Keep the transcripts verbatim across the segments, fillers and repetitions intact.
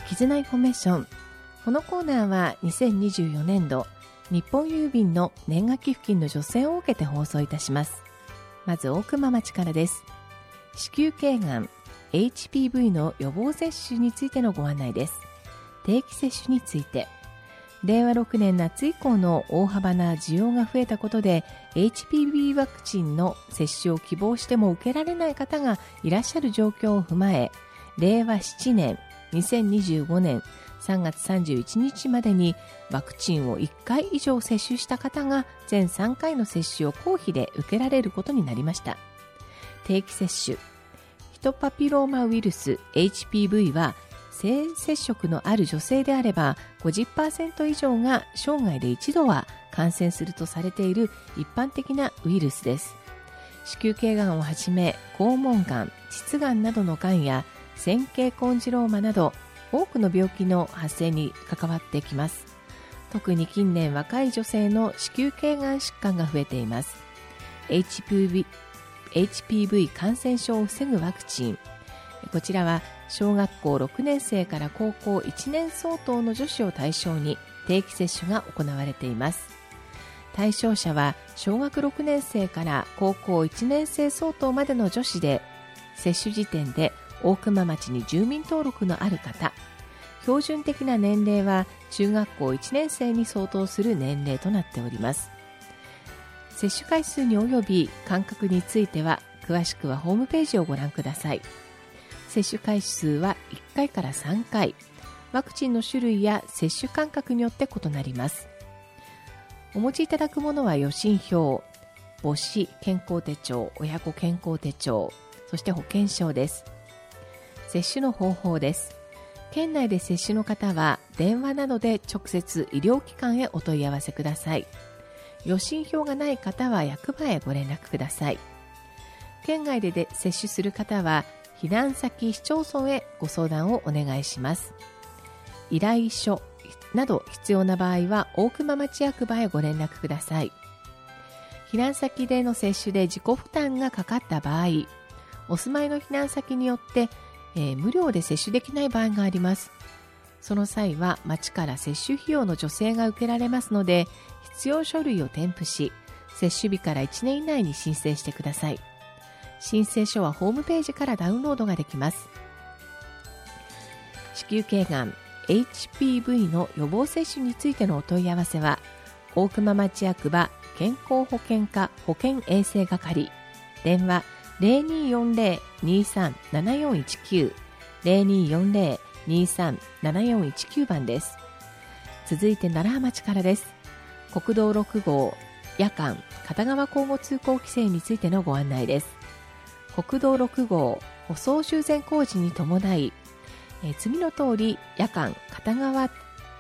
絆インフォメーション。このコーナーはにせんにじゅうよねんど日本郵便の年賀寄付金の助成を受けて放送いたします。まず大熊町からです。子宮頸がん エイチピーブイ の予防接種についてのご案内です。定期接種について、れいわろくねん夏以降の大幅な需要が増えたことで エイチピーブイ ワクチンの接種を希望しても受けられない方がいらっしゃる状況を踏まえ、れいわななねんにせんにじゅうごねんさんがつさんじゅういちにちまでにワクチンをいっかい以上接種した方が全さんかいの接種を公費で受けられることになりました。定期接種。ヒトパピローマウイルス エイチピーブイ は性接触のある女性であれば ごじゅっパーセント 以上が生涯で一度は感染するとされている一般的なウイルスです。子宮頸がんをはじめ肛門がん、膣がんなどのがんや尖圭コンジローマなど多くの病気の発生に関わってきます。特に近年若い女性の子宮頸がん疾患が増えています。 エイチピーブイ エイチピーブイ 感染症を防ぐワクチン、こちらは小学校ろくねんせいから高校いちねん相当の女子を対象に定期接種が行われています。対象者は小学ろくねんせいから高校いちねんせい相当までの女子で、接種時点で大熊町に住民登録のある方、標準的な年齢は中学校いちねんせいに相当する年齢となっております。接種回数に及び間隔については詳しくはホームページをご覧ください。接種回数はいっかいからさんかい、ワクチンの種類や接種間隔によって異なります。お持ちいただくものは予診票、母子健康手帳、親子健康手帳、そして保険証です。接種の方法です。県内で接種の方は電話などで直接医療機関へお問い合わせください。予診票がない方は役場へご連絡ください。県外でで接種する方は避難先市町村へご相談をお願いします。依頼書など必要な場合は大熊町役場へご連絡ください。避難先での接種で自己負担がかかった場合、お住まいの避難先によって、えー、無料で接種できない場合があります。その際は町から接種費用の助成が受けられますので、必要書類を添付し、接種日からいちねん以内に申請してください。申請書はホームページからダウンロードができます。子宮頸がん エイチピーブイ の予防接種についてのお問い合わせは、大熊町役場健康保険課保健衛生係、電話 ゼロにーよんゼロ にーさんななよんいちきゅう ゼロにーよんゼロ にーさんななよんいちきゅう 番です。続いて楢葉町からです。国道ろくごう夜間片側交互通行規制についてのご案内です。国道ろくごう舗装修繕工事に伴い、え次の通り夜間片側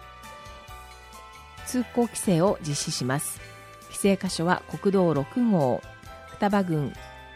通行規制を実施します。規制箇所は国道ろくごう双葉郡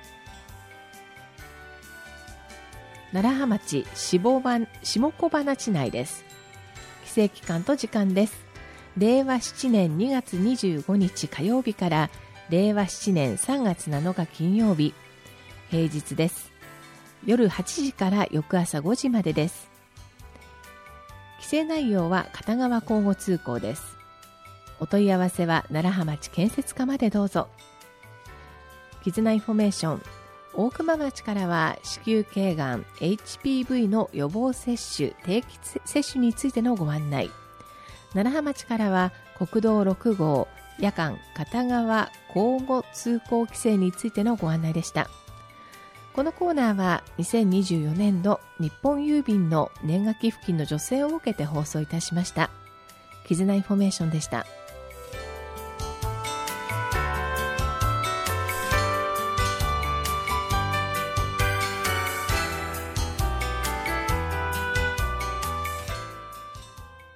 楢葉町下小花地内です。規制期間と時間です。れいわななねんにがつにじゅうごにち火曜日かられいわななねんさんがつなのか金曜日、平日です。夜はちじから翌朝ごじまでです。規制内容は片側交互通行です。お問い合わせは楢葉町建設課までどうぞ。絆インフォメーション。大熊町からは子宮頸がん エイチピーブイ の予防接種定期接種についてのご案内。楢葉町からは国道ろくごう夜間片側交互通行規制についてのご案内でした。このコーナーはにせんにじゅうよねんど日本郵便の年賀寄付金の助成を受けて放送いたしました。絆インフォメーションでした。